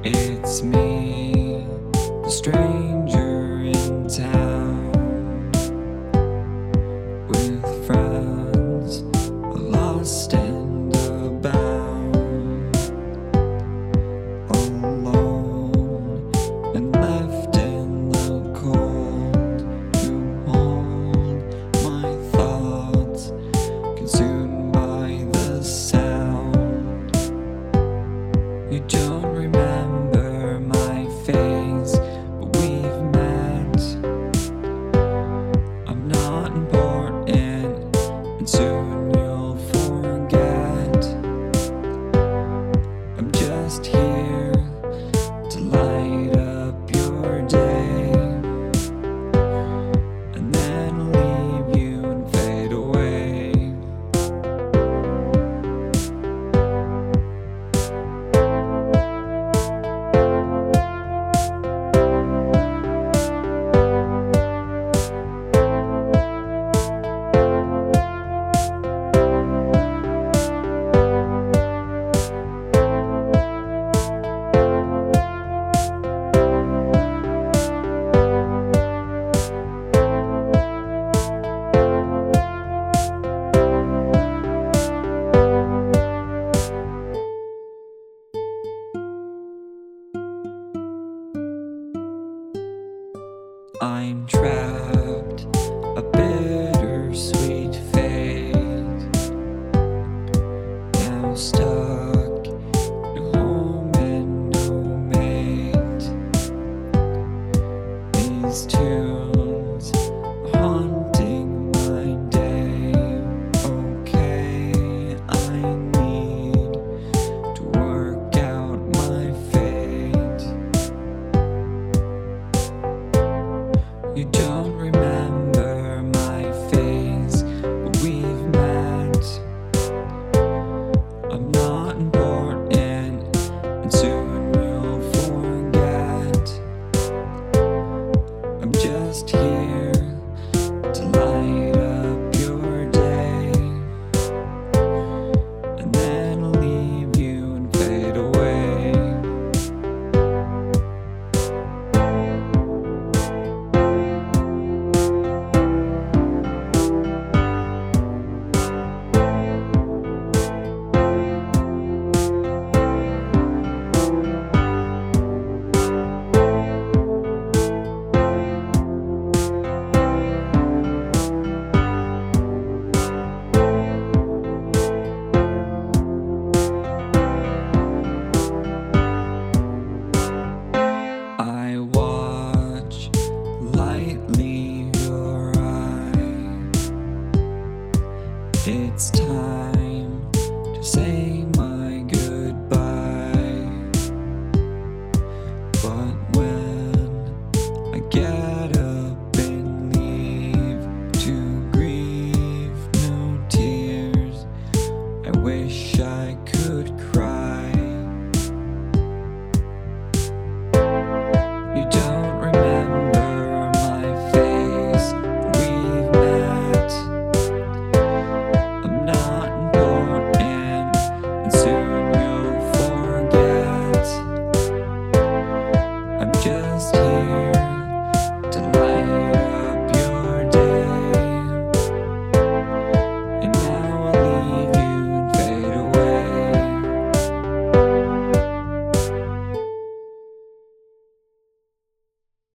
It's me, the stranger in town, with friends lost and abound, alone and left in the cold. You hold my thoughts, consumed by the sound. You don't remember my face, but we've met. I'm not important, and soon you'll forget. I'm just here to light up your day, and then leave you and fade away. I'm trapped